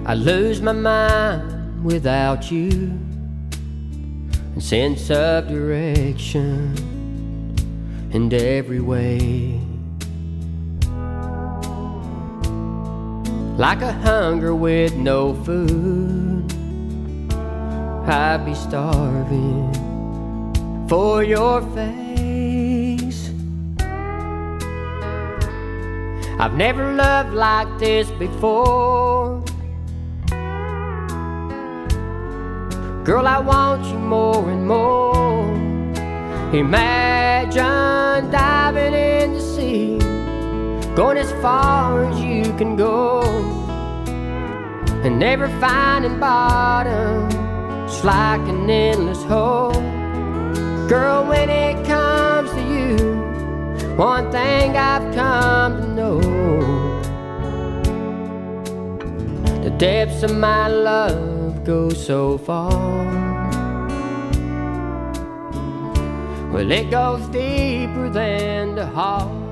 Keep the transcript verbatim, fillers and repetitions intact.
I lose my mind without you, and sense of direction in every way. Like a hunger with no food, I'd be starving for your face. I've never loved like this before. Girl, I want you more and more. Imagine diving in the sea, going as far as you can go, and never finding bottom, just like an endless hole. Girl, when it comes to you, one thing I've come to know: the depths of my love go so far. Well, it goes deeper than the heart.